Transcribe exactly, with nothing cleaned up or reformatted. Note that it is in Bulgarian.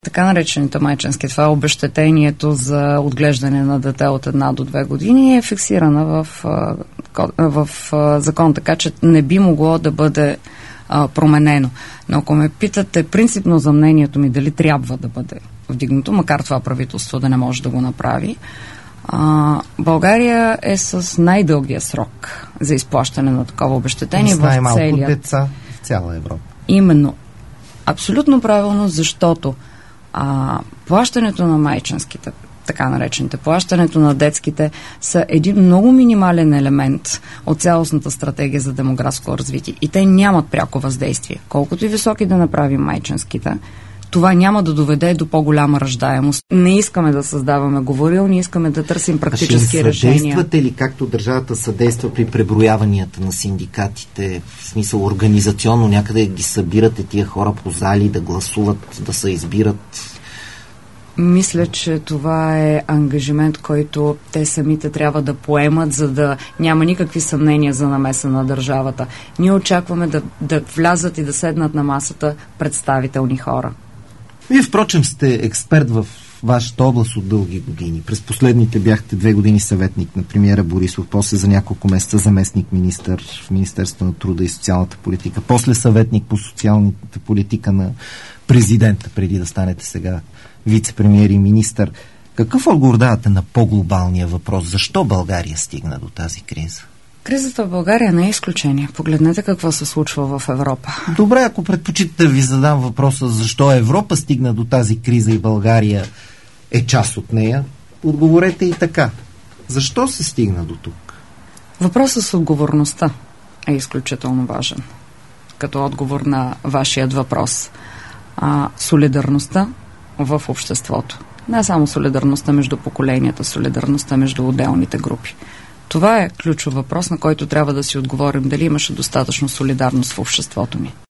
така наречените майчински, това е обезщетението за отглеждане на дете от една до две години, е фиксирана в, в, в закон, така че не би могло да бъде а, променено. Но ако ме питате принципно за мнението ми дали трябва да бъде вдигнато, макар това правителство да не може да го направи, а, България е с най-дългия срок за изплащане на такова обезщетение в най-малко целия... деца в цяла Европа. Именно. Абсолютно правилно, защото а, плащането на майчинските, така наречените, плащането на детските са един много минимален елемент от цялостната стратегия за демографско развитие. И те нямат пряко въздействие. Колкото и високи да направим майчинските, това няма да доведе до по-голяма раждаемост. Не искаме да създаваме говорилни, искаме да търсим практически решения. А ще съдействате ли, както държавата съдейства при преброяванията на синдикатите, в смисъл организационно, някъде ги събирате тия хора по зали, да гласуват, да се избират? Мисля, че това е ангажимент, който те самите трябва да поемат, за да няма никакви съмнения за намеса на държавата. Ние очакваме да, да влязат и да седнат на масата представителни хора. Вие, впрочем, сте експерт в вашата област от дълги години. През последните бяхте две години съветник на премиера Борисов, после за няколко месеца заместник министър в Министерството на труда и социалната политика, после съветник по социалната политика на президента, преди да станете сега вице-премиер и министър. Какъв отговор давате на по-глобалния въпрос? Защо България стигна до тази криза? Кризата в България не е изключение. Погледнете какво се случва в Европа. Добре, ако предпочитате да ви задам въпроса защо Европа стигна до тази криза и България е част от нея, отговорете и така. Защо се стигна до тук? Въпросът с отговорността е изключително важен. Като отговор на вашият въпрос. А, солидарността в обществото. Не само солидарността между поколенията, солидарността между отделните групи. Това е ключов въпрос, на който трябва да си отговорим дали имаше достатъчно солидарност в обществото ни.